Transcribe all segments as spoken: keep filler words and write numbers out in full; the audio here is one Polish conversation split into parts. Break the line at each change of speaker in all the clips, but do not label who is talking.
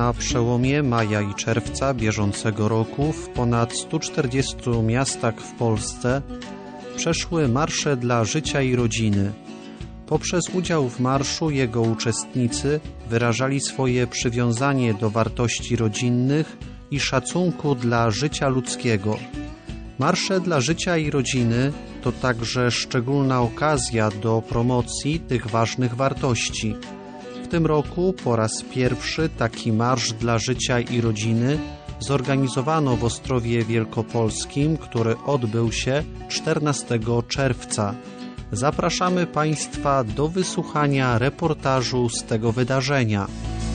Na przełomie maja i czerwca bieżącego roku w ponad stu czterdziestu miastach w Polsce przeszły marsze dla życia i rodziny. Poprzez udział w marszu jego uczestnicy wyrażali swoje przywiązanie do wartości rodzinnych i szacunku dla życia ludzkiego. Marsze dla życia i rodziny to także szczególna okazja do promocji tych ważnych wartości. W tym roku po raz pierwszy taki marsz dla życia i rodziny zorganizowano w Ostrowie Wielkopolskim, który odbył się czternastego czerwca. Zapraszamy Państwa do wysłuchania reportażu z tego wydarzenia.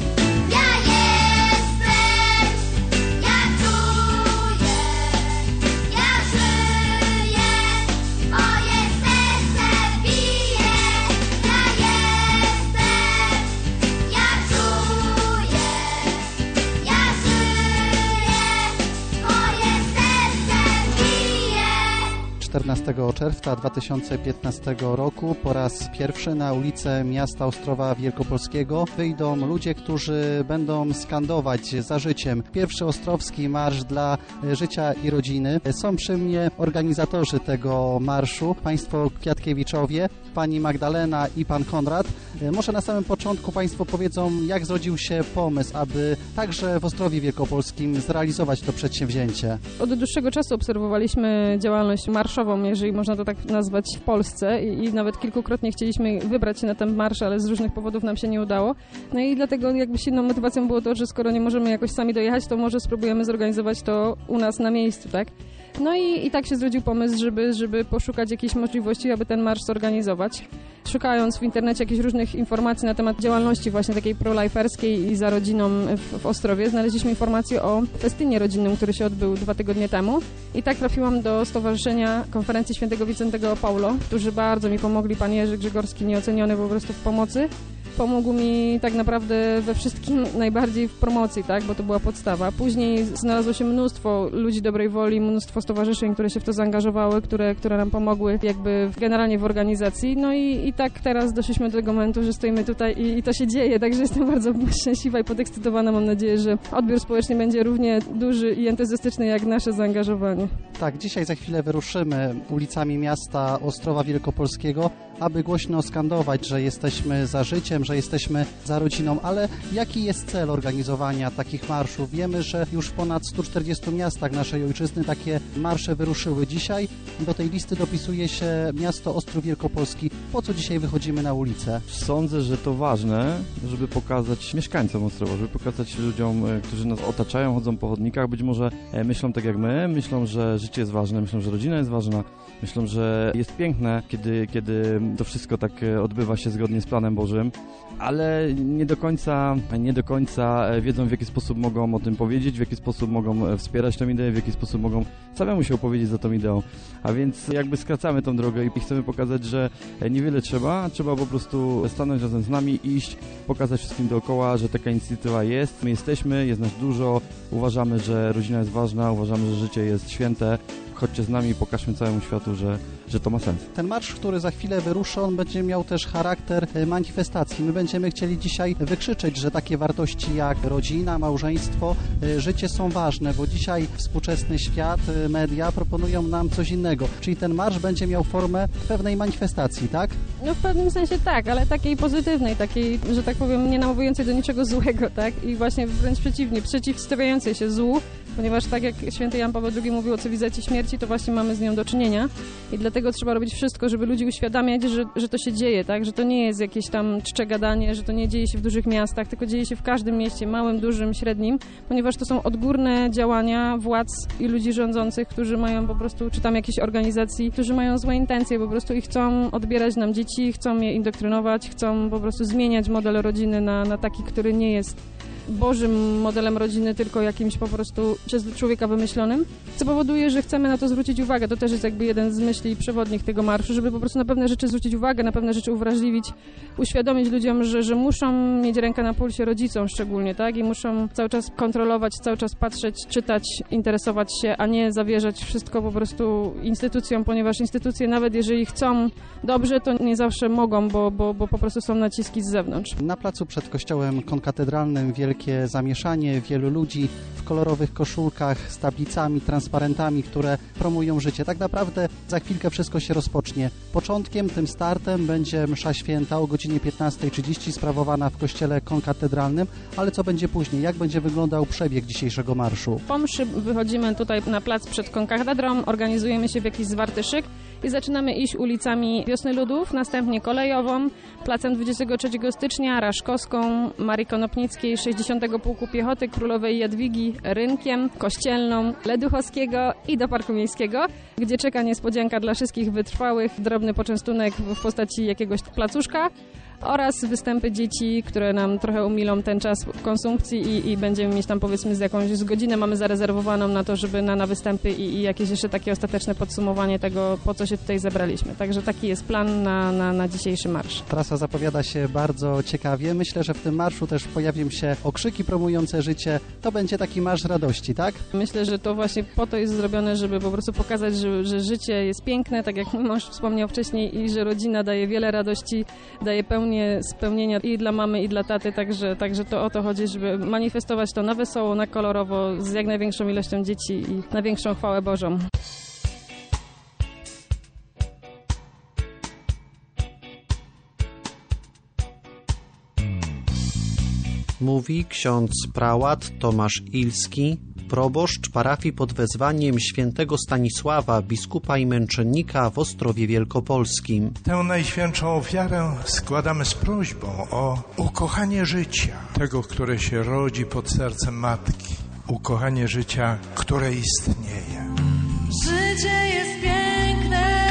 czternastego czerwca dwa tysiące piętnastego roku po raz pierwszy na ulice miasta Ostrowa Wielkopolskiego wyjdą ludzie, którzy będą skandować za życiem. Pierwszy ostrowski marsz dla życia i rodziny. Są przy mnie organizatorzy tego marszu, państwo Kwiatkiewiczowie, pani Magdalena i pan Konrad. Może na samym początku państwo powiedzą, jak zrodził się pomysł, aby także w Ostrowie Wielkopolskim zrealizować to przedsięwzięcie.
Od dłuższego czasu obserwowaliśmy działalność marszową, jeżeli można to tak nazwać, w Polsce i, i nawet kilkukrotnie chcieliśmy wybrać się na ten marsz, ale z różnych powodów nam się nie udało. No i dlatego jakby silną motywacją było to, że skoro nie możemy jakoś sami dojechać, to może spróbujemy zorganizować to u nas na miejscu, tak? No i, i tak się zrodził pomysł, żeby, żeby poszukać jakiejś możliwości, aby ten marsz zorganizować. Szukając w internecie jakichś różnych informacji na temat działalności właśnie takiej proliferskiej i za rodziną w, w Ostrowie, znaleźliśmy informację o festynie rodzinnym, który się odbył dwa tygodnie temu. I tak trafiłam do Stowarzyszenia Konferencji Świętego Wicentego Paulo, którzy bardzo mi pomogli, pan Jerzy Grzegorski, nieoceniony po prostu w pomocy. Pomógł mi tak naprawdę we wszystkim, najbardziej w promocji, tak, bo to była podstawa. Później znalazło się mnóstwo ludzi dobrej woli, mnóstwo stowarzyszeń, które się w to zaangażowały, które, które nam pomogły jakby w, generalnie w organizacji. No i, i tak teraz doszliśmy do tego momentu, że stoimy tutaj i, i to się dzieje, także jestem bardzo szczęśliwa i podekscytowana. Mam nadzieję, że odbiór społeczny będzie równie duży i entuzjastyczny jak nasze zaangażowanie.
Tak, dzisiaj za chwilę wyruszymy ulicami miasta Ostrowa Wielkopolskiego, aby głośno skandować, że jesteśmy za życiem, że jesteśmy za rodziną, ale jaki jest cel organizowania takich marszów? Wiemy, że już w ponad stu czterdziestu miastach naszej ojczyzny takie marsze wyruszyły. Dzisiaj do tej listy dopisuje się miasto Ostrów Wielkopolski. Po co dzisiaj wychodzimy na ulicę?
Sądzę, że to ważne, żeby pokazać mieszkańcom Ostrowa, żeby pokazać ludziom, którzy nas otaczają, chodzą po chodnikach, być może myślą tak jak my, myślą, że życie jest ważne, myślą, że rodzina jest ważna, myślą, że jest piękne, kiedy, kiedy to wszystko tak odbywa się zgodnie z planem Bożym, ale nie do końca, nie do końca wiedzą, w jaki sposób mogą o tym powiedzieć, w jaki sposób mogą wspierać tę ideę, w jaki sposób mogą samemu się opowiedzieć za tą ideą. A więc jakby skracamy tą drogę i chcemy pokazać, że niewiele trzeba, trzeba po prostu stanąć razem z nami, iść, pokazać wszystkim dookoła, że taka inicjatywa jest. My jesteśmy, jest nas dużo, uważamy, że rodzina jest ważna, uważamy, że życie jest święte. Chodźcie z nami i pokażmy całemu światu, że, że to ma sens.
Ten marsz, który za chwilę wyruszy, on będzie miał też charakter manifestacji. My będziemy chcieli dzisiaj wykrzyczeć, że takie wartości jak rodzina, małżeństwo, życie są ważne, bo dzisiaj współczesny świat, media proponują nam coś innego. Czyli ten marsz będzie miał formę pewnej manifestacji, tak?
No w pewnym sensie tak, ale takiej pozytywnej, takiej, że tak powiem, nie nawołującej do niczego złego, tak? I właśnie wręcz przeciwnie, przeciwstawiającej się złu, ponieważ tak jak święty Jan Paweł drugi mówił o cywilizacji śmierci, to właśnie mamy z nią do czynienia i dlatego trzeba robić wszystko, żeby ludzi uświadamiać, że, że to się dzieje, tak? Że to nie jest jakieś tam czcze gadanie, że to nie dzieje się w dużych miastach, tylko dzieje się w każdym mieście, małym, dużym, średnim, ponieważ to są odgórne działania władz i ludzi rządzących, którzy mają po prostu, czy tam jakichś organizacji, którzy mają złe intencje po prostu i chcą odbierać nam dzieci, chcą je indoktrynować, chcą po prostu zmieniać model rodziny na, na taki, który nie jest Bożym modelem rodziny, tylko jakimś po prostu przez człowieka wymyślonym, co powoduje, że chcemy na to zwrócić uwagę. To też jest jakby jeden z myśli przewodnich tego marszu, żeby po prostu na pewne rzeczy zwrócić uwagę, na pewne rzeczy uwrażliwić, uświadomić ludziom, że, że muszą mieć rękę na pulsie, rodzicom szczególnie, tak? I muszą cały czas kontrolować, cały czas patrzeć, czytać, interesować się, a nie zawierzać wszystko po prostu instytucjom, ponieważ instytucje, nawet jeżeli chcą dobrze, to nie zawsze mogą, bo, bo, bo po prostu są naciski z zewnątrz.
Na placu przed kościołem konkatedralnym w Wielkiej wielkie zamieszanie, wielu ludzi w kolorowych koszulkach z tablicami, transparentami, które promują życie. Tak naprawdę za chwilkę wszystko się rozpocznie. Początkiem, tym startem będzie msza święta o godzinie piętnasta trzydzieści sprawowana w kościele konkatedralnym, ale co będzie później? Jak będzie wyglądał przebieg dzisiejszego marszu?
Po mszy wychodzimy tutaj na plac przed konkatedrą, organizujemy się w jakiś zwarty szyk i zaczynamy iść ulicami Wiosny Ludów, następnie kolejową, placem dwudziestego trzeciego stycznia, Raszkowską, Marii Konopnickiej, sześćdziesiątego Pułku Piechoty, Królowej Jadwigi, Rynkiem, Kościelną, Leduchowskiego i do Parku Miejskiego, gdzie czeka niespodzianka dla wszystkich wytrwałych, drobny poczęstunek w postaci jakiegoś placuszka oraz występy dzieci, które nam trochę umilą ten czas konsumpcji i, i będziemy mieć tam powiedzmy z jakąś z godzinę mamy zarezerwowaną na to, żeby na, na występy i, i jakieś jeszcze takie ostateczne podsumowanie tego, po co się tutaj zebraliśmy. Także taki jest plan na, na, na dzisiejszy marsz.
Trasa zapowiada się bardzo ciekawie. Myślę, że w tym marszu też pojawią się okrzyki promujące życie. To będzie taki marsz radości, tak?
Myślę, że to właśnie po to jest zrobione, żeby po prostu pokazać, że, że życie jest piękne, tak jak mój mąż wspomniał wcześniej i że rodzina daje wiele radości, daje pełnię spełnienia i dla mamy, i dla taty, także, także to o to chodzi, żeby manifestować to na wesoło, na kolorowo, z jak największą ilością dzieci i na większą chwałę Bożą.
Mówi ksiądz prałat Tomasz Ilski, proboszcz parafii pod wezwaniem świętego Stanisława, biskupa i męczennika w Ostrowie Wielkopolskim.
Tę najświętszą ofiarę składamy z prośbą o ukochanie życia, tego, które się rodzi pod sercem matki, ukochanie życia, które istnieje.
Życie jest piękne,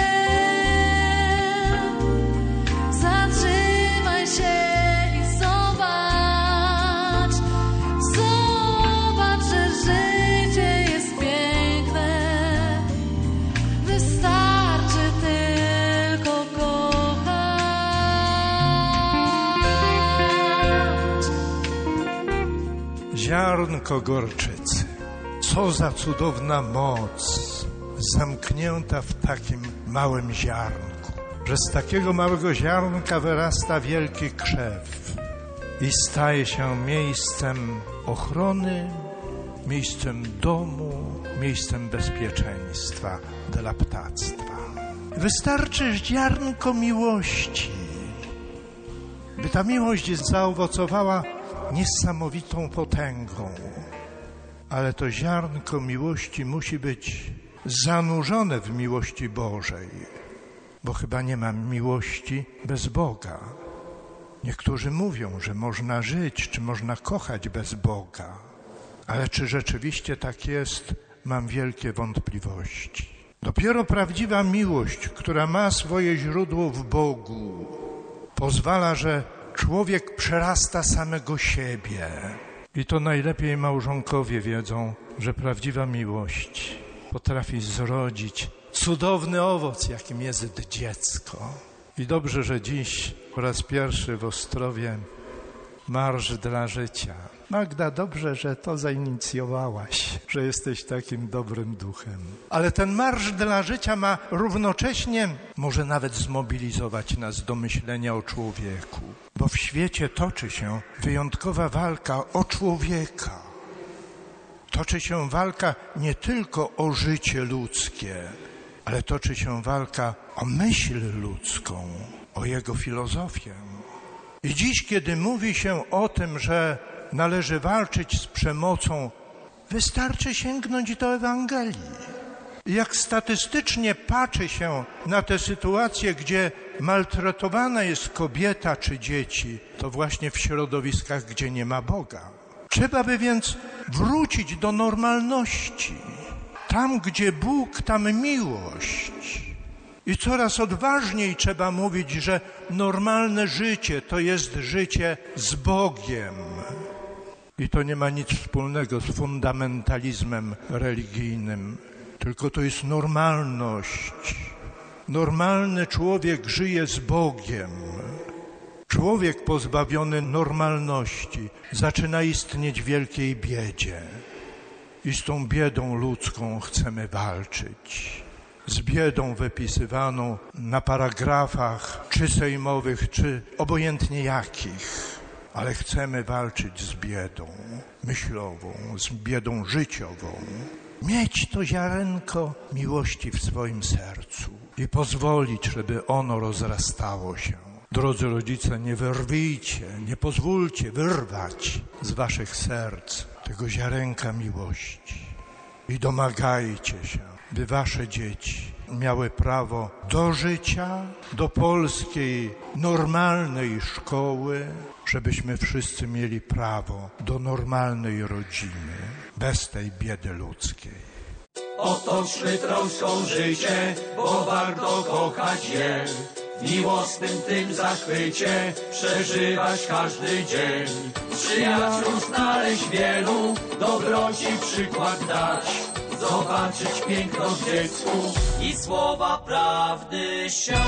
zatrzymaj się.
Ziarnko gorczycy, co za cudowna moc zamknięta w takim małym ziarnku, że z takiego małego ziarnka wyrasta wielki krzew i staje się miejscem ochrony, miejscem domu, miejscem bezpieczeństwa dla ptactwa. Wystarczy ziarnko miłości, by ta miłość zaowocowała niesamowitą potęgą, ale to ziarnko miłości musi być zanurzone w miłości Bożej, bo chyba nie ma miłości bez Boga. Niektórzy mówią, że można żyć, czy można kochać bez Boga, ale czy rzeczywiście tak jest, mam wielkie wątpliwości. Dopiero prawdziwa miłość, która ma swoje źródło w Bogu, pozwala, że człowiek przerasta samego siebie. I to najlepiej małżonkowie wiedzą, że prawdziwa miłość potrafi zrodzić cudowny owoc, jakim jest dziecko. I dobrze, że dziś po raz pierwszy w Ostrowie Marsz dla Życia. Magda, dobrze, że to zainicjowałaś, że jesteś takim dobrym duchem. Ale ten Marsz dla Życia ma równocześnie, może nawet zmobilizować nas do myślenia o człowieku. Bo w świecie toczy się wyjątkowa walka o człowieka. Toczy się walka nie tylko o życie ludzkie, ale toczy się walka o myśl ludzką, o jego filozofię. I dziś, kiedy mówi się o tym, że należy walczyć z przemocą, wystarczy sięgnąć do Ewangelii. Jak statystycznie patrzy się na te sytuacje, gdzie maltretowana jest kobieta czy dzieci, to właśnie w środowiskach, gdzie nie ma Boga. Trzeba by więc wrócić do normalności. Tam, gdzie Bóg, tam miłość. I coraz odważniej trzeba mówić, że normalne życie to jest życie z Bogiem. I to nie ma nic wspólnego z fundamentalizmem religijnym, tylko to jest normalność. Normalny człowiek żyje z Bogiem. Człowiek pozbawiony normalności zaczyna istnieć w wielkiej biedzie. I z tą biedą ludzką chcemy walczyć. Z biedą wypisywaną na paragrafach, czy sejmowych, czy obojętnie jakich. ale chcemy walczyć z biedą myślową, z biedą życiową. Mieć to ziarenko miłości w swoim sercu i pozwolić, żeby ono rozrastało się. Drodzy rodzice, nie wyrwijcie, nie pozwólcie wyrwać z waszych serc tego ziarenka miłości i domagajcie się, by wasze dzieci miały prawo do życia, do polskiej, normalnej szkoły, żebyśmy wszyscy mieli prawo do normalnej rodziny, bez tej biedy ludzkiej.
Otoczmy troską życie, bo warto kochać je. W miłosnym tym zachwycie przeżywać każdy dzień. Przyjaciół znaleźć wielu, dobroci przykład dać. Zobaczyć piękno w dziecku i słowa prawdy siać.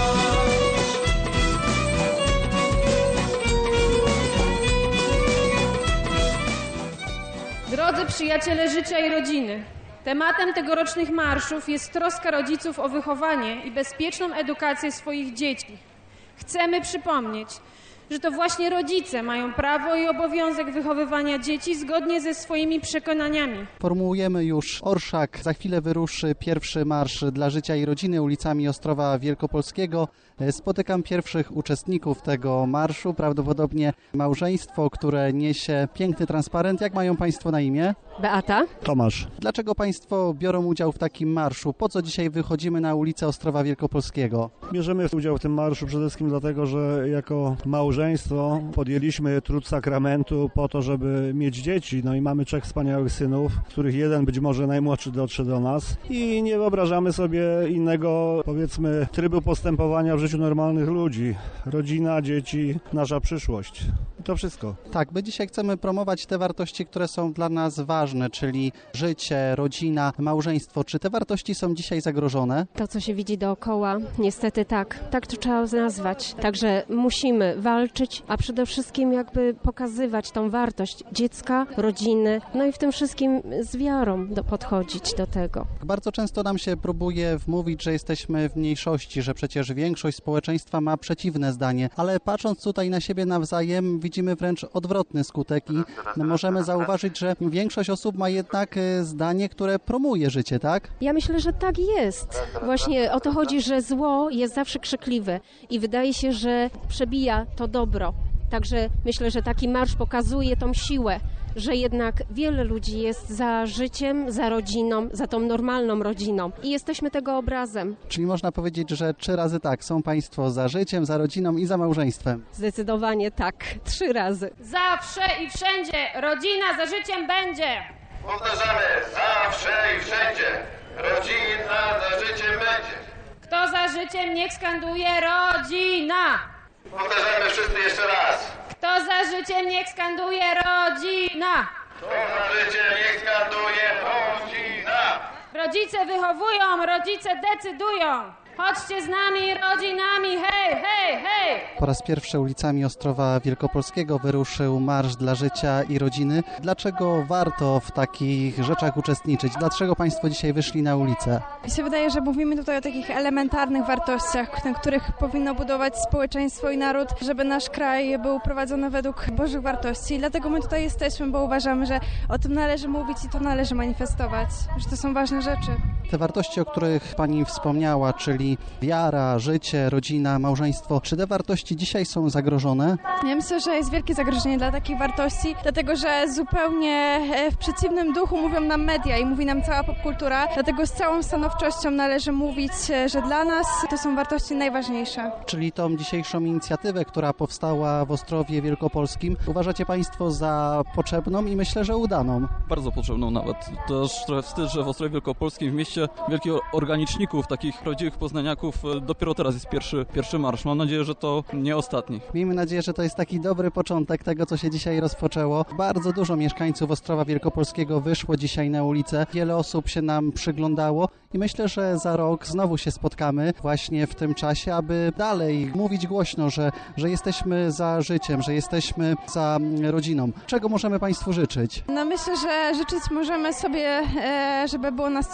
Drodzy przyjaciele życia i rodziny, tematem tegorocznych marszów jest troska rodziców o wychowanie i bezpieczną edukację swoich dzieci. Chcemy przypomnieć, że to właśnie rodzice mają prawo i obowiązek wychowywania dzieci zgodnie ze swoimi przekonaniami.
Formułujemy już orszak. Za chwilę wyruszy pierwszy marsz dla życia i rodziny ulicami Ostrowa Wielkopolskiego. Spotykam pierwszych uczestników tego marszu, prawdopodobnie małżeństwo, które niesie piękny transparent. Jak mają Państwo na imię?
Beata?
Tomasz.
Dlaczego Państwo biorą udział w takim marszu? Po co dzisiaj wychodzimy na ulicę Ostrowa Wielkopolskiego?
Bierzemy udział w tym marszu przede wszystkim dlatego, że jako małżeństwo podjęliśmy trud sakramentu po to, żeby mieć dzieci. No i mamy trzech wspaniałych synów, z których jeden być może najmłodszy dotrze do nas i nie wyobrażamy sobie innego, powiedzmy, trybu postępowania w życiu normalnych ludzi. Rodzina, dzieci, nasza przyszłość. I to wszystko.
Tak, my dzisiaj chcemy promować te wartości, które są dla nas ważne, czyli życie, rodzina, małżeństwo. Czy te wartości są dzisiaj zagrożone?
To, co się widzi dookoła, niestety tak. Tak to trzeba nazwać. Także musimy walczyć, a przede wszystkim jakby pokazywać tą wartość dziecka, rodziny, no i w tym wszystkim z wiarą do, podchodzić do tego.
Bardzo często nam się próbuje wmówić, że jesteśmy w mniejszości, że przecież większość społeczeństwa ma przeciwne zdanie, ale patrząc tutaj na siebie nawzajem, widzimy wręcz odwrotny skutek i możemy zauważyć, że większość osób ma jednak zdanie, które promuje życie, tak?
Ja myślę, że tak jest. Właśnie o to chodzi, że zło jest zawsze krzykliwe i wydaje się, że przebija to dobro. Także myślę, że taki marsz pokazuje tą siłę, że jednak wiele ludzi jest za życiem, za rodziną, za tą normalną rodziną i jesteśmy tego obrazem.
Czyli można powiedzieć, że trzy razy tak, są Państwo za życiem, za rodziną i za małżeństwem.
Zdecydowanie tak, trzy razy.
Zawsze i wszędzie rodzina za życiem będzie.
Powtarzamy, zawsze i wszędzie rodzina za życiem będzie.
Kto za życiem, niech skanduje rodzina.
Powtarzamy wszyscy jeszcze raz.
Kto za życiem, niech skanduje rodzina.
Kto za życiem, niech skanduje rodzina.
Rodzice wychowują, rodzice decydują. Chodźcie z nami, rodzinami, hej, hej, hej!
Po raz pierwszy ulicami Ostrowa Wielkopolskiego wyruszył Marsz dla Życia i Rodziny. Dlaczego warto w takich rzeczach uczestniczyć? Dlaczego Państwo dzisiaj wyszli na ulicę?
Mi się wydaje, że mówimy tutaj o takich elementarnych wartościach, na których powinno budować społeczeństwo i naród, żeby nasz kraj był prowadzony według Bożych wartości. I dlatego my tutaj jesteśmy, bo uważamy, że o tym należy mówić i to należy manifestować, że to są ważne rzeczy.
Te wartości, o których Pani wspomniała, czyli wiara, życie, rodzina, małżeństwo, czy te wartości dzisiaj są zagrożone?
Ja myślę, że jest wielkie zagrożenie dla takich wartości, dlatego że zupełnie w przeciwnym duchu mówią nam media i mówi nam cała popkultura, dlatego z całą stanowczością należy mówić, że dla nas to są wartości najważniejsze.
Czyli tą dzisiejszą inicjatywę, która powstała w Ostrowie Wielkopolskim, uważacie Państwo za potrzebną i myślę, że udaną?
Bardzo potrzebną nawet. To też trochę wstyd, że w Ostrowie Wielkopolskim w mieście wielkich organiczników, takich prawdziwych poznaniaków, dopiero teraz jest pierwszy, pierwszy marsz. Mam nadzieję, że to nie ostatni.
Miejmy nadzieję, że to jest taki dobry początek tego, co się dzisiaj rozpoczęło. Bardzo dużo mieszkańców Ostrowa Wielkopolskiego wyszło dzisiaj na ulicę. Wiele osób się nam przyglądało i myślę, że za rok znowu się spotkamy właśnie w tym czasie, aby dalej mówić głośno, że, że jesteśmy za życiem, że jesteśmy za rodziną. Czego możemy Państwu życzyć?
No myślę, że życzyć możemy sobie, żeby było nas coraz więcej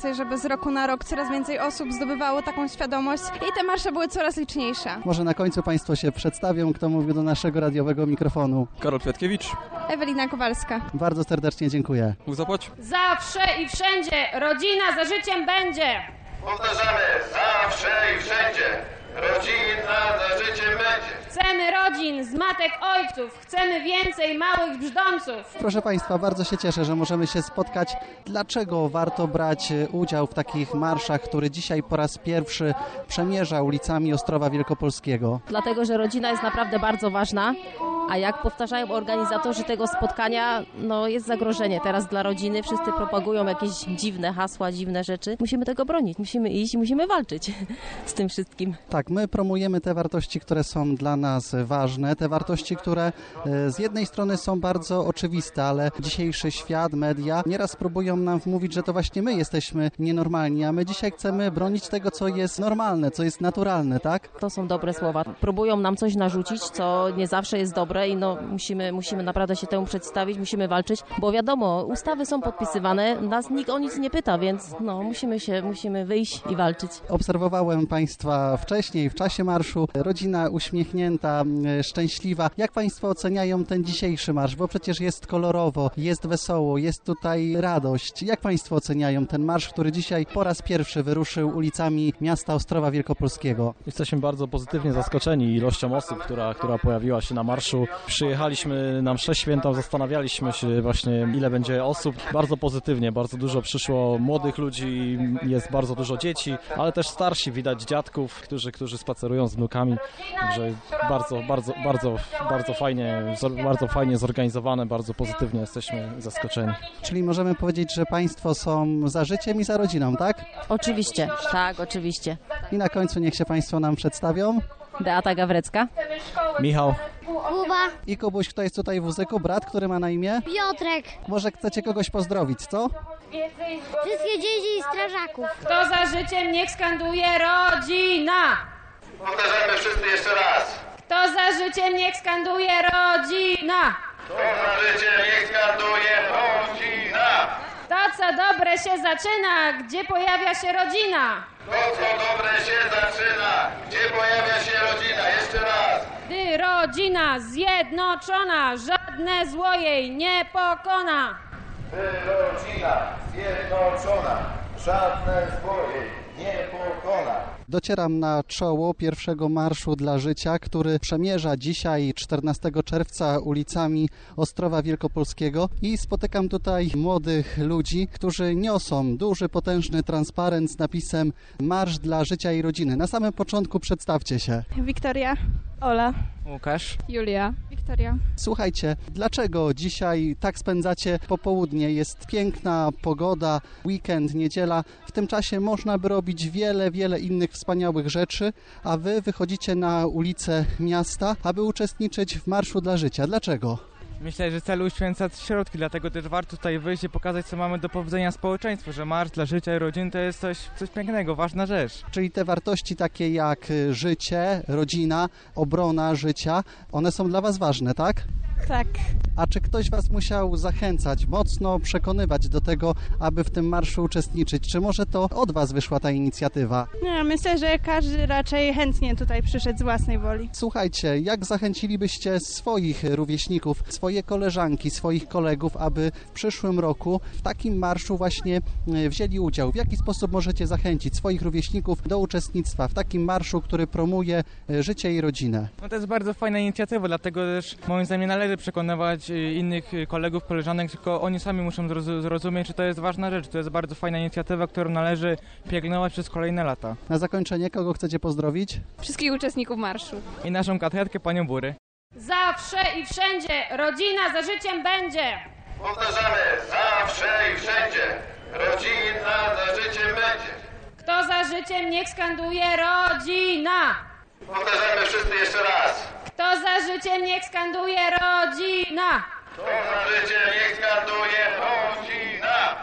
więcej, żeby z roku na rok coraz więcej osób zdobywało taką świadomość i te marsze były coraz liczniejsze.
Może na końcu Państwo się przedstawią, kto mówił do naszego radiowego mikrofonu.
Karol Kwiatkiewicz.
Ewelina Kowalska.
Bardzo serdecznie dziękuję.
Bóg zapłać.
Zawsze i wszędzie rodzina za życiem będzie.
Powtarzamy, zawsze i wszędzie rodzina za życiem będzie.
Chcemy rodzin z matek ojców, chcemy więcej małych brzdąców.
Proszę Państwa, bardzo się cieszę, że możemy się spotkać. Dlaczego warto brać udział w takich marszach, który dzisiaj po raz pierwszy przemierza ulicami Ostrowa Wielkopolskiego?
Dlatego, że rodzina jest naprawdę bardzo ważna, a jak powtarzają organizatorzy tego spotkania, no jest zagrożenie teraz dla rodziny. Wszyscy propagują jakieś dziwne hasła, dziwne rzeczy. Musimy tego bronić, musimy iść i musimy walczyć z tym wszystkim.
Tak, my promujemy te wartości, które są dla nas ważne, te wartości, które z jednej strony są bardzo oczywiste, ale dzisiejszy świat, media nieraz próbują nam wmówić, że to właśnie my jesteśmy nienormalni, a my dzisiaj chcemy bronić tego, co jest normalne, co jest naturalne, tak?
To są dobre słowa. Próbują nam coś narzucić, co nie zawsze jest dobre i no musimy, musimy naprawdę się temu przedstawić, musimy walczyć, bo wiadomo, ustawy są podpisywane, nas nikt o nic nie pyta, więc no musimy się, musimy wyjść i walczyć.
Obserwowałem Państwa wcześniej, w czasie marszu, rodzina uśmiechnięta, szczęśliwa. Jak Państwo oceniają ten dzisiejszy marsz? Bo przecież jest kolorowo, jest wesoło, jest tutaj radość. Jak Państwo oceniają ten marsz, który dzisiaj po raz pierwszy wyruszył ulicami miasta Ostrowa Wielkopolskiego?
Jesteśmy bardzo pozytywnie zaskoczeni ilością osób, która, która pojawiła się na marszu. Przyjechaliśmy na mszę świętą, zastanawialiśmy się właśnie, ile będzie osób. Bardzo pozytywnie, bardzo dużo przyszło młodych ludzi, jest bardzo dużo dzieci, ale też starsi, widać dziadków, którzy, którzy spacerują z wnukami. Także bardzo, bardzo, bardzo, bardzo fajnie, bardzo fajnie zorganizowane, bardzo pozytywnie jesteśmy zaskoczeni.
Czyli możemy powiedzieć, że Państwo są za życiem i za rodziną, tak?
Oczywiście, tak, oczywiście.
I na końcu niech się Państwo nam przedstawią.
Beata Gawrecka.
Michał.
Kuba.
I Kubuś, kto jest tutaj w wózku? Brat, który ma na imię?
Piotrek.
Może chcecie kogoś pozdrowić, co?
Wszystkie dzieci i strażaków.
Kto za życiem niech skanduje rodzina.
Powtarzamy wszyscy jeszcze raz.
Kto za życiem niech skanduje rodzina.
Kto za życiem niech skanduje rodzina.
To co dobre się zaczyna, gdzie pojawia się rodzina.
To co dobre się zaczyna, gdzie pojawia się rodzina. Jeszcze raz.
Gdy rodzina zjednoczona, żadne zło jej nie pokona.
Gdy rodzina zjednoczona, żadne zło jej nie pokona.
Docieram na czoło pierwszego Marszu dla Życia, który przemierza dzisiaj, czternastego czerwca, ulicami Ostrowa Wielkopolskiego i spotykam tutaj młodych ludzi, którzy niosą duży, potężny transparent z napisem Marsz dla Życia i Rodziny. Na samym początku przedstawcie się.
Wiktoria. Ola.
Łukasz.
Julia. Wiktoria.
Słuchajcie, dlaczego dzisiaj tak spędzacie popołudnie? Jest piękna pogoda, weekend, niedziela. W tym czasie można by robić wiele, wiele innych wspaniałych rzeczy, a wy wychodzicie na ulice miasta, aby uczestniczyć w Marszu dla Życia. Dlaczego?
Myślę, że cel uświęca środki, dlatego też warto tutaj wyjść i pokazać, co mamy do powiedzenia społeczeństwu, że Marsz dla Życia i Rodziny to jest coś, coś pięknego, ważna rzecz.
Czyli te wartości takie jak życie, rodzina, obrona życia, one są dla was ważne, tak?
Tak.
A czy ktoś was musiał zachęcać, mocno przekonywać do tego, aby w tym marszu uczestniczyć? Czy może to od was wyszła ta inicjatywa?
No, myślę, że każdy raczej chętnie tutaj przyszedł z własnej woli.
Słuchajcie, jak zachęcilibyście swoich rówieśników, swoje koleżanki, swoich kolegów, aby w przyszłym roku w takim marszu właśnie wzięli udział? W jaki sposób możecie zachęcić swoich rówieśników do uczestnictwa w takim marszu, który promuje życie i rodzinę?
No to jest bardzo fajna inicjatywa, dlatego też moim zdaniem nie należy przekonywać innych kolegów, koleżanek, tylko oni sami muszą zrozumieć, że to jest ważna rzecz. To jest bardzo fajna inicjatywa, którą należy pielęgnować przez kolejne lata.
Na zakończenie kogo chcecie pozdrowić?
Wszystkich uczestników marszu.
I naszą katechetkę, panią Bury.
Zawsze i wszędzie rodzina za życiem będzie.
Powtarzamy, zawsze i wszędzie rodzina za życiem będzie.
Kto za życiem niech skanduje rodzina.
Powtarzamy wszyscy jeszcze raz.
Kto za życiem niech skanduje rodzina.
Kto za życiem niech skanduje rodzina.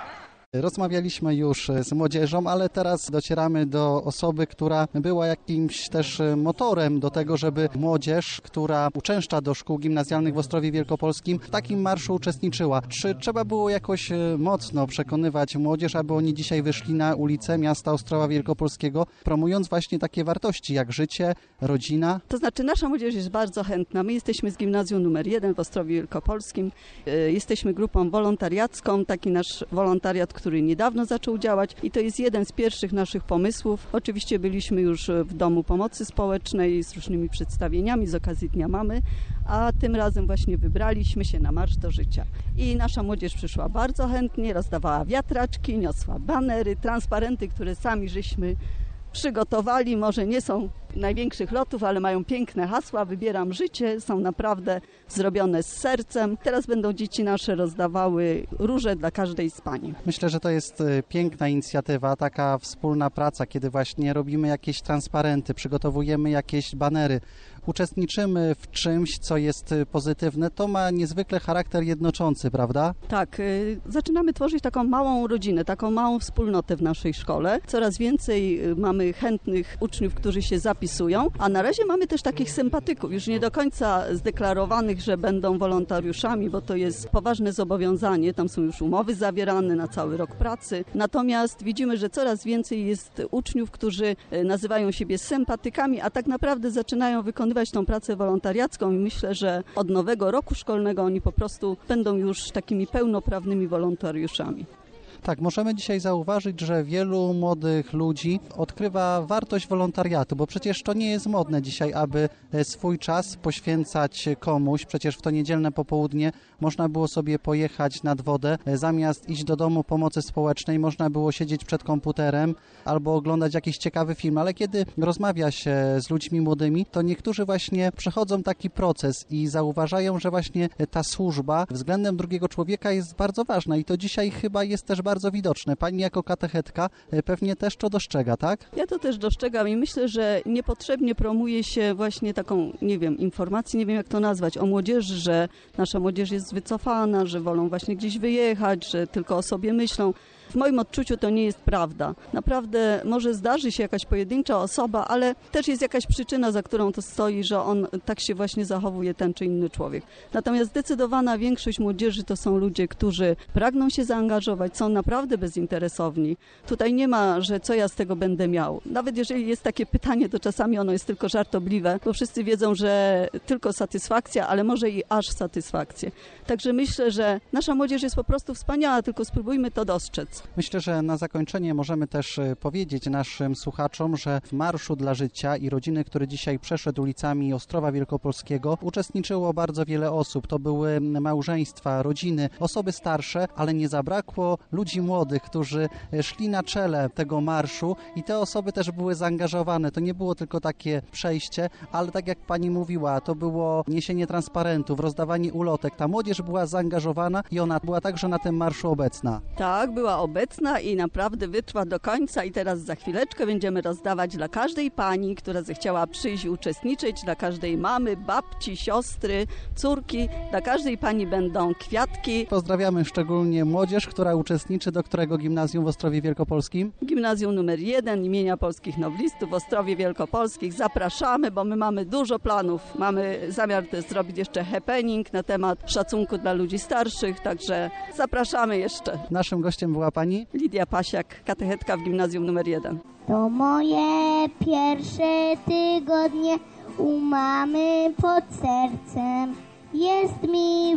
Rozmawialiśmy już z młodzieżą, ale teraz docieramy do osoby, która była jakimś też motorem do tego, żeby młodzież, która uczęszcza do szkół gimnazjalnych w Ostrowie Wielkopolskim, w takim marszu uczestniczyła. Czy trzeba było jakoś mocno przekonywać młodzież, aby oni dzisiaj wyszli na ulicę miasta Ostrowa Wielkopolskiego, promując właśnie takie wartości jak życie, rodzina?
To znaczy nasza młodzież jest bardzo chętna. My jesteśmy z gimnazjum numer jeden w Ostrowie Wielkopolskim. Jesteśmy grupą wolontariacką, taki nasz wolontariat, który niedawno zaczął działać i to jest jeden z pierwszych naszych pomysłów. Oczywiście byliśmy już w Domu Pomocy Społecznej z różnymi przedstawieniami z okazji Dnia Mamy, a tym razem właśnie wybraliśmy się na Marsz do Życia. I nasza młodzież przyszła bardzo chętnie, rozdawała wiatraczki, niosła banery, transparenty, które sami żeśmy przygotowali. Może nie są największych lotów, ale mają piękne hasła. Wybieram życie, są naprawdę zrobione z sercem. Teraz będą dzieci nasze rozdawały róże dla każdej z pań.
Myślę, że to jest piękna inicjatywa, taka wspólna praca, kiedy właśnie robimy jakieś transparenty, przygotowujemy jakieś banery, uczestniczymy w czymś, co jest pozytywne. To ma niezwykle charakter jednoczący, prawda?
Tak, y, zaczynamy tworzyć taką małą rodzinę, taką małą wspólnotę w naszej szkole. Coraz więcej y, mamy chętnych uczniów, którzy się zapisują, a na razie mamy też takich sympatyków, już nie do końca zdeklarowanych, że będą wolontariuszami, bo to jest poważne zobowiązanie, tam są już umowy zawierane na cały rok pracy. Natomiast widzimy, że coraz więcej jest uczniów, którzy y, nazywają siebie sympatykami, a tak naprawdę zaczynają wykonywać tą pracę wolontariacką i myślę, że od nowego roku szkolnego oni po prostu będą już takimi pełnoprawnymi wolontariuszami.
Tak, możemy dzisiaj zauważyć, że wielu młodych ludzi odkrywa wartość wolontariatu, bo przecież to nie jest modne dzisiaj, aby swój czas poświęcać komuś. Przecież w to niedzielne popołudnie można było sobie pojechać nad wodę, zamiast iść do Domu Pomocy Społecznej, można było siedzieć przed komputerem albo oglądać jakiś ciekawy film, ale kiedy rozmawia się z ludźmi młodymi, to niektórzy właśnie przechodzą taki proces i zauważają, że właśnie ta służba względem drugiego człowieka jest bardzo ważna i to dzisiaj chyba jest też bardzo bardzo widoczne. Pani jako katechetka pewnie też to dostrzega, tak?
Ja to też dostrzegam i myślę, że niepotrzebnie promuje się właśnie taką, nie wiem, informację, nie wiem jak to nazwać, o młodzieży, że nasza młodzież jest wycofana, że wolą właśnie gdzieś wyjechać, że tylko o sobie myślą. W moim odczuciu to nie jest prawda. Naprawdę może zdarzy się jakaś pojedyncza osoba, ale też jest jakaś przyczyna, za którą to stoi, że on tak się właśnie zachowuje, ten czy inny człowiek. Natomiast zdecydowana większość młodzieży to są ludzie, którzy pragną się zaangażować, są naprawdę bezinteresowni. Tutaj nie ma, że co ja z tego będę miał. Nawet jeżeli jest takie pytanie, to czasami ono jest tylko żartobliwe, bo wszyscy wiedzą, że tylko satysfakcja, ale może i aż satysfakcję. Także myślę, że nasza młodzież jest po prostu wspaniała, tylko spróbujmy to dostrzec.
Myślę, że na zakończenie możemy też powiedzieć naszym słuchaczom, że w Marszu dla Życia i rodziny, który dzisiaj przeszedł ulicami Ostrowa Wielkopolskiego, uczestniczyło bardzo wiele osób. To były małżeństwa, rodziny, osoby starsze, ale nie zabrakło ludzi młodych, którzy szli na czele tego marszu i te osoby też były zaangażowane. To nie było tylko takie przejście, ale tak jak pani mówiła, to było niesienie transparentów, rozdawanie ulotek. Ta młodzież była zaangażowana i ona była także na tym marszu obecna.
Tak, była obecna i naprawdę wytrwa do końca i teraz za chwileczkę będziemy rozdawać dla każdej pani, która zechciała przyjść i uczestniczyć, dla każdej mamy, babci, siostry, córki, dla każdej pani będą kwiatki.
Pozdrawiamy szczególnie młodzież, która uczestniczy, do którego gimnazjum w Ostrowie Wielkopolskim?
Gimnazjum numer jeden imienia Polskich Noblistów w Ostrowie Wielkopolskich. Zapraszamy, bo my mamy dużo planów. Mamy zamiar też zrobić jeszcze happening na temat szacunku dla ludzi starszych, także zapraszamy jeszcze.
Naszym gościem była pani?
Lidia Pasiak, katechetka w gimnazjum numer jeden.
To moje pierwsze tygodnie u mamy pod sercem. Jest mi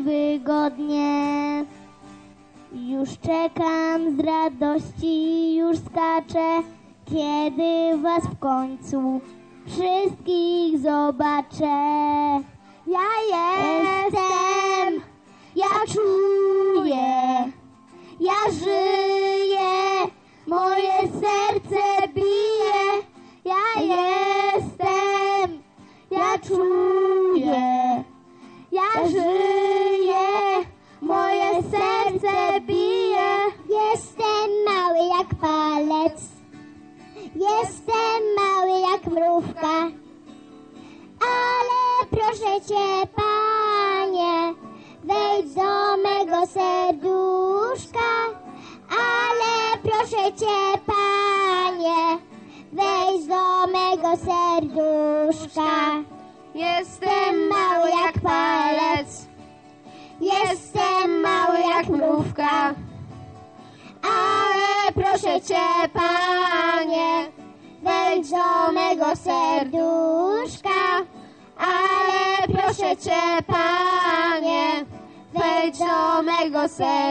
wygodnie. Już czekam z radości, już skaczę, kiedy was w końcu wszystkich zobaczę. Ja jestem, ja czuję, ja żyję, moje serce bije. Ja jestem, ja czuję, ja żyję, moje serce bije. Jestem mały jak palec, jestem mały jak mrówka, ale proszę cię, Panie, wejdź do mego serduszka, ale Cię, Panie, wejdź do mego serduszka. Jestem mały jak palec, jestem mały jak mrówka, ale proszę Cię, Panie, wejdź do mego serduszka, ale proszę Cię, Panie, wejdź do mego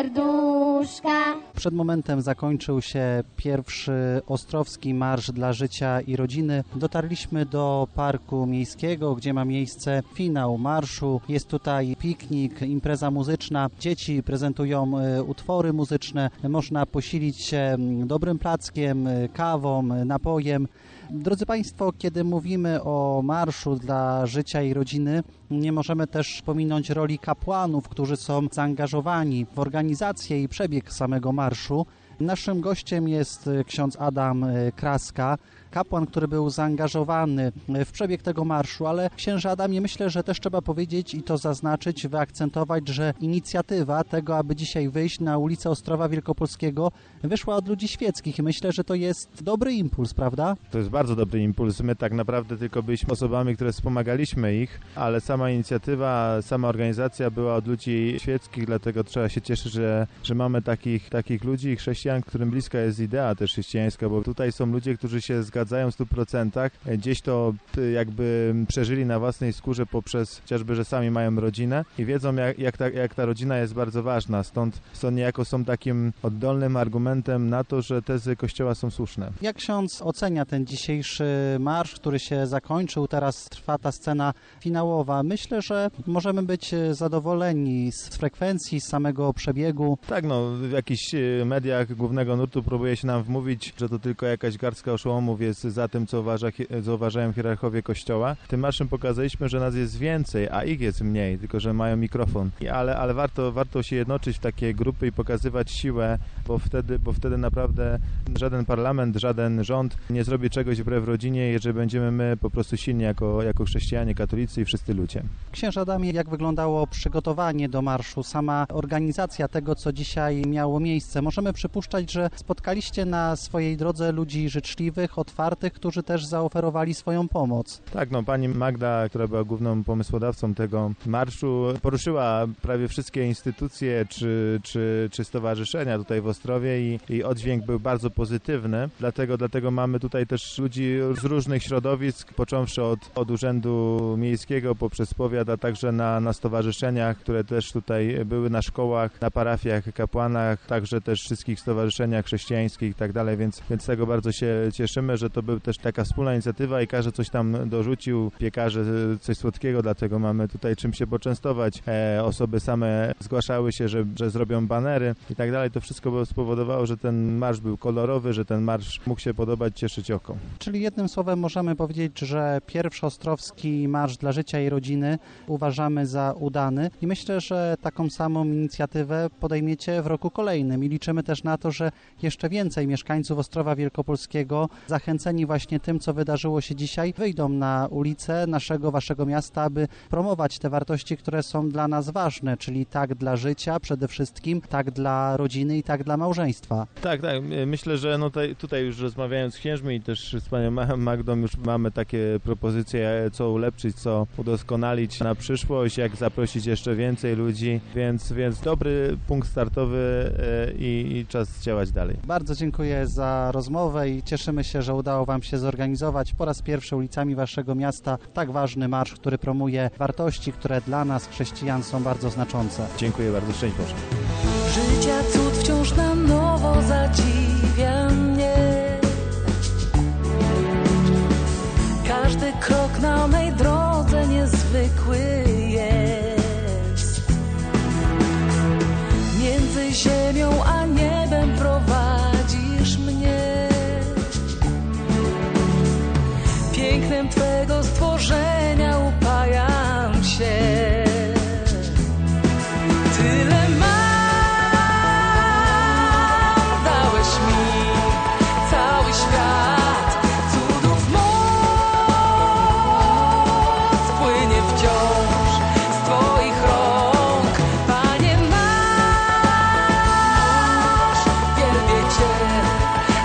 serduszka.
Przed momentem zakończył się pierwszy Ostrowski Marsz dla Życia i Rodziny. Dotarliśmy do Parku Miejskiego, gdzie ma miejsce finał marszu. Jest tutaj piknik, impreza muzyczna. Dzieci prezentują utwory muzyczne. Można posilić się dobrym plackiem, kawą, napojem. Drodzy Państwo, kiedy mówimy o Marszu dla Życia i Rodziny, nie możemy też pominąć roli kapłanów, którzy są zaangażowani w organizację i przebieg samego marszu. Naszym gościem jest ksiądz Adam Kraska, kapłan, który był zaangażowany w przebieg tego marszu, ale księże Adamie, myślę, że też trzeba powiedzieć i to zaznaczyć, wyakcentować, że inicjatywa tego, aby dzisiaj wyjść na ulicę Ostrowa Wielkopolskiego, wyszła od ludzi świeckich i myślę, że to jest dobry impuls, prawda?
To jest bardzo dobry impuls. My tak naprawdę tylko byliśmy osobami, które wspomagaliśmy ich, ale sama inicjatywa, sama organizacja była od ludzi świeckich, dlatego trzeba się cieszyć, że, że mamy takich, takich ludzi, chrześcijan, którym bliska jest idea też chrześcijańska, bo tutaj są ludzie, którzy się zgadzają w stu procentach. Gdzieś to jakby przeżyli na własnej skórze poprzez chociażby, że sami mają rodzinę i wiedzą, jak, jak, ta, jak ta rodzina jest bardzo ważna. Stąd, stąd niejako są takim oddolnym argumentem na to, że tezy Kościoła są słuszne. Jak ksiądz ocenia ten dzisiejszy marsz, który się zakończył? Teraz trwa ta scena finałowa. Myślę, że możemy być zadowoleni z frekwencji, z samego przebiegu. Tak, no w jakichś mediach głównego nurtu próbuje się nam wmówić, że to tylko jakaś garstka oszołomów jest za tym, co, uważa, co uważają hierarchowie Kościoła. Tym marszem pokazaliśmy, że nas jest więcej, a ich jest mniej, tylko że mają mikrofon. I, ale ale warto, warto się jednoczyć w takie grupy i pokazywać siłę, bo wtedy, bo wtedy naprawdę żaden parlament, żaden rząd nie zrobi czegoś wbrew rodzinie, jeżeli będziemy my po prostu silni jako, jako chrześcijanie, katolicy i wszyscy ludzie. Księże Adamie, jak wyglądało przygotowanie do marszu, sama organizacja tego, co dzisiaj miało miejsce? Możemy przypuszczać, że spotkaliście na swojej drodze ludzi życzliwych, otwartych, którzy też zaoferowali swoją pomoc. Tak, no pani Magda, która była główną pomysłodawcą tego marszu, poruszyła prawie wszystkie instytucje czy, czy, czy stowarzyszenia tutaj w Ostrowie i, i oddźwięk był bardzo pozytywny. Dlatego, dlatego mamy tutaj też ludzi z różnych środowisk, począwszy od, od Urzędu Miejskiego poprzez powiat, a także na, na stowarzyszeniach, które też tutaj były na szkołach, na parafiach, kapłanach, także też wszystkich stowarzyszeniach chrześcijańskich i tak dalej, więc, więc z tego bardzo się cieszymy, że to była też taka wspólna inicjatywa i każdy coś tam dorzucił, piekarze coś słodkiego, dlatego mamy tutaj czym się poczęstować. E, osoby same zgłaszały się, że, że zrobią banery i tak dalej. To wszystko spowodowało, że ten marsz był kolorowy, że ten marsz mógł się podobać, cieszyć oko. Czyli jednym słowem możemy powiedzieć, że pierwszy Ostrowski Marsz dla Życia i Rodziny uważamy za udany i myślę, że taką samą inicjatywę podejmiecie w roku kolejnym i liczymy też na to, że jeszcze więcej mieszkańców Ostrowa Wielkopolskiego, zachęceni właśnie tym, co wydarzyło się dzisiaj, wyjdą na ulicę naszego, waszego miasta, aby promować te wartości, które są dla nas ważne, czyli tak dla życia przede wszystkim, tak dla rodziny i tak dla małżeństwa. Tak, tak. Myślę, że no tutaj, tutaj już rozmawiając z księżmi i też z panią Magdą już mamy takie propozycje, co ulepszyć, co udoskonalić na przyszłość, jak zaprosić jeszcze więcej ludzi, więc, więc dobry punkt startowy i, i czas działać dalej. Bardzo dziękuję za rozmowę i cieszymy się, że udało wam się zorganizować po raz pierwszy ulicami waszego miasta tak ważny marsz, który promuje wartości, które dla nas, chrześcijan, są bardzo znaczące. Dziękuję bardzo. Szczęść Boże.
Życia cud wciąż na nowo zadziwia mnie. Każdy krok na mej drodze niezwykły jest. Między ziemią a niebem prowadzisz mnie. Pięknem Twego stworzenia upajam się. Tyle mam, dałeś mi cały świat. Cudów moc płynie wciąż z Twoich rąk. Panie nasz, wielbię Cię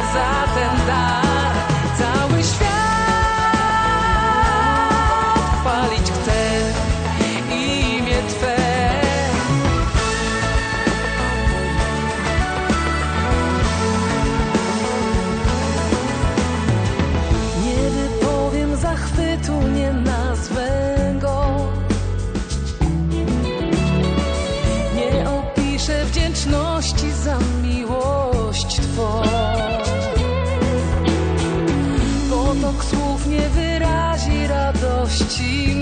gościmy.